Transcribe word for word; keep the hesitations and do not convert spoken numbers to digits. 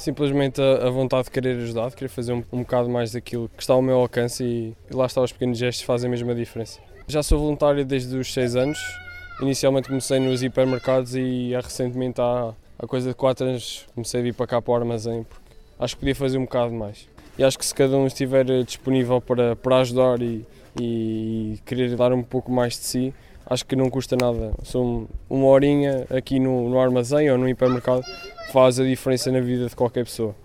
Simplesmente a, a vontade de querer ajudar, de querer fazer um, um bocado mais daquilo que está ao meu alcance e, e lá está, os pequenos gestos fazem mesmo a diferença. Já sou voluntário desde os seis anos, inicialmente comecei nos hipermercados e recentemente há, há coisa de quatro anos comecei a vir para cá para o armazém porque acho que podia fazer um bocado mais. E acho que se cada um estiver disponível para, para ajudar e, e querer dar um pouco mais de si, acho que não custa nada. São uma horinha aqui no, no armazém ou no hipermercado faz a diferença na vida de qualquer pessoa.